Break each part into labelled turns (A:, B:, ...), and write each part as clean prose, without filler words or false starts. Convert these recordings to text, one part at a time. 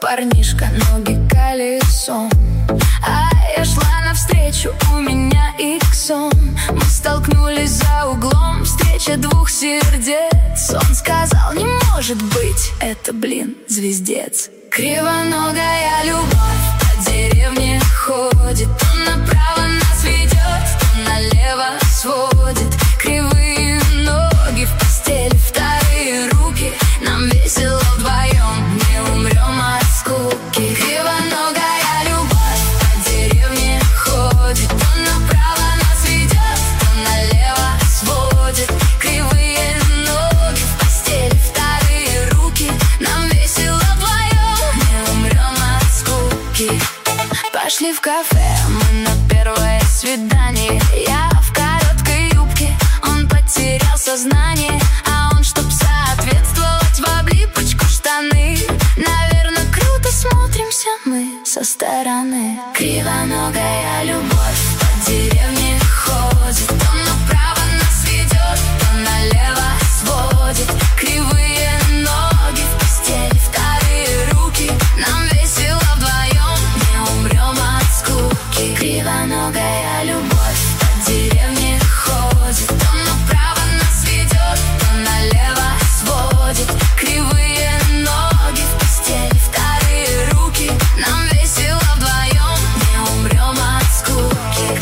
A: парнишка, ноги колесом, а я шла навстречу, у меня иксом. Мы столкнулись за углом, встреча двух сердец. Он сказал, не может быть, это, блин, звездец. Кривоногая любовь по деревне ходит, то направо нас ведет, то налево сводит. Кривые ноги в постели, вторые руки, нам весело вдвоем, не умрем от скуки. Кривоногая любовь по деревне ходит, то направо нас ведет, то налево сводит. Кривые ноги в постели, вторые руки, нам весело вдвоем, не умрем от скуки. Пошли в кафе, мы на первое свидание. Я в короткой юбке, он потерял сознание, а он, чтоб соответствовать, в облипочку штаны. Наверное, круто смотримся мы со стороны. Кривоногая любовь по деревне ходит, то направо нас ведет, то налево сводит. Кривые ноги в постели, вторые руки, нам весело вдвоем, не умрем от скуки. Кривоногая любовь по деревне ходит, то направо нас ведет, то налево сводит. Кривые ноги в постели, вторые руки, нам весело вдвоем, не умрем от скуки.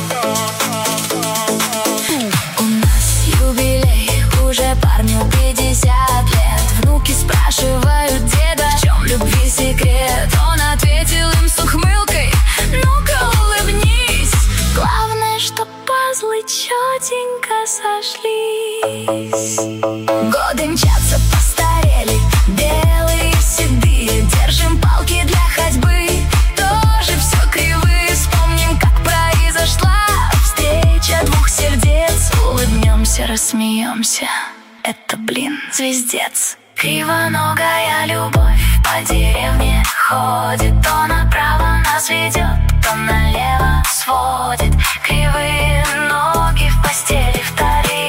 A: У нас юбилей, уже парню 50 лет. Внуки спрашивают деда, в чем любви секрет. Он ответил им с ухмылкой, ну-ка улыбнись. Главное, что пазлы четенько сошлись. Годы мчатся, постарели, белые, седые. Держим палки для ходьбы, тоже все кривые. Вспомним, как произошла встреча двух сердец. Улыбнемся, рассмеемся, это, блин, звездец. Кривоногая любовь по деревне ходит, то направо нас ведет, то налево сводит. Кривые ноги в постели, вторые